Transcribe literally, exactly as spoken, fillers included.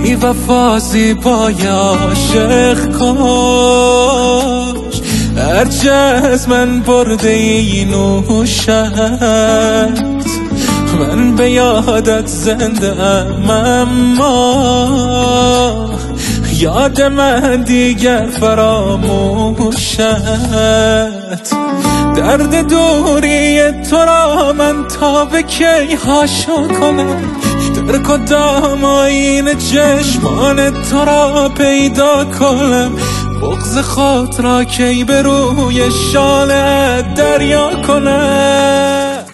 بی وفا زیبای عاشق کاش هرچه از من برده ای نوشت من به یادت زنده ام اما یاد من دیگر فراموشت درد دوری تو را من تا به کی هاشو کنم در کدام آینه چشمان تو را پیدا کنم بغض خود را کی به روی شانه دریا کنم